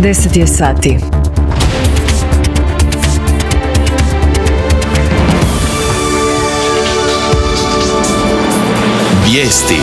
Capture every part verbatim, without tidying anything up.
deset je sati. Vijesti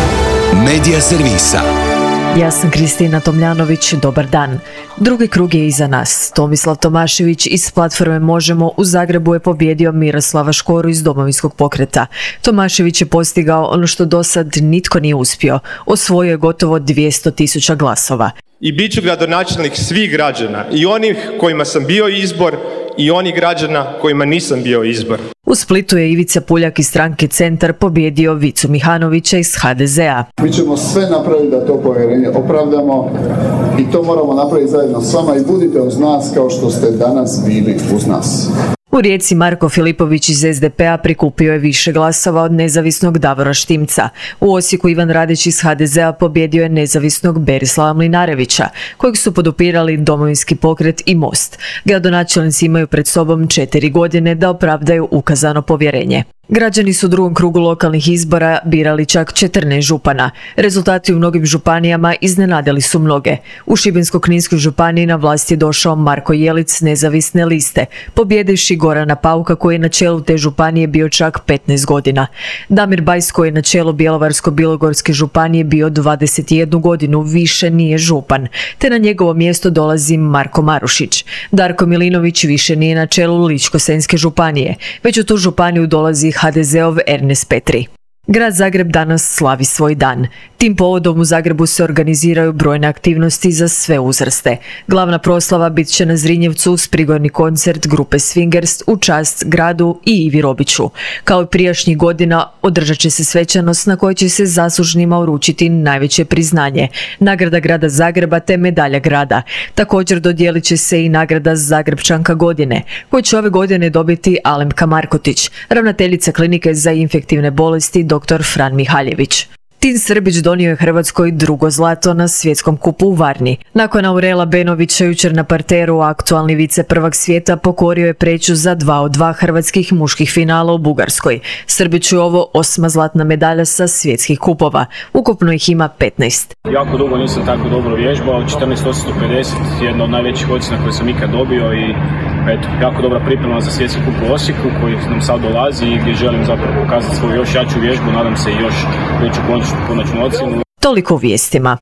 Medija servisa. Ja sam Kristina Tomljanović, dobar dan. Drugi krug je iza nas. Tomislav Tomašević iz platforme Možemo u Zagrebu je pobijedio Miroslava Škoru iz Domovinskog pokreta. Tomašević je postigao ono što do sad nitko nije uspio. Osvojio je gotovo dvjesto tisuća glasova. I bit ću gradonačelnik svih građana, i onih kojima sam bio izbor i onih građana kojima nisam bio izbor. U Splitu je Ivica Puljak iz stranke Centar pobijedio Vicu Mihanovića iz ha de ze a. Mi ćemo sve napraviti da to povjerenje opravdamo i to moramo napraviti zajedno s vama i budite uz nas kao što ste danas bili uz nas. U Rijeci Marko Filipović iz es de pe a prikupio je više glasova od nezavisnog Davora Štimca. U Osijeku Ivan Radić iz ha de ze a pobjedio je nezavisnog Berislava Mlinarevića, kojeg su podupirali Domovinski pokret i Most. Gradonačelnici imaju pred sobom četiri godine da opravdaju ukazano povjerenje. Građani su u drugom krugu lokalnih izbora birali čak četrnaest župana. Rezultati u mnogim županijama iznenadili su mnoge. U Šibensko-kninskoj županiji na vlast je došao Marko Jelic nezavisne liste, pobjedivši Gorana Pauka koji je na čelu te županije bio čak petnaest godina. Damir Bajs koji je na čelu Bjelovarsko-bilogorske županije bio dvadeset jednu godinu, više nije župan, te na njegovo mjesto dolazi Marko Marušić. Darko Milinović više nije na čelu Ličko-senjske županije, već u tu županiju dolazi ha de ze ov Ernest Petri. Grad Zagreb danas slavi svoj dan. Tim povodom u Zagrebu se organiziraju brojne aktivnosti za sve uzraste. Glavna proslava bit će na Zrinjevcu uz prigodni koncert grupe Swingers u čast gradu i Ivi Robiću. Kao i prijašnjih godina održat će se svečanost na kojoj će se zaslužnima uručiti najveće priznanje, nagrada grada Zagreba te medalja grada. Također dodijelit će se i nagrada Zagrebčanka godine, koju će ove godine dobiti Alemka Markotić, ravnateljica klinike za infektivne bolesti doktor Fran Mihaljević. Tin Srbić donio je Hrvatskoj drugo zlato na svjetskom kupu u Varni. Nakon Aurela Benovića jučer na parteru aktualni vice prvak svijeta pokorio je preću za dva od dva hrvatskih muških finala u Bugarskoj. Srbiću je ovo osma zlatna medalja sa svjetskih kupova. Ukupno ih ima petnaest. Jako dugo nisam tako dobro vježbao, četrnaest osamsto pedeset, jedna od najvećih ocjena koje sam ikad dobio i eto, jako dobra priprema za svjetski kup u Osijeku koji nam sad dolazi i gdje želim zapravo pokazati svoju još jaču vježbu, nadam se i još veću konačnu ocjenu. Toliko u vijestima.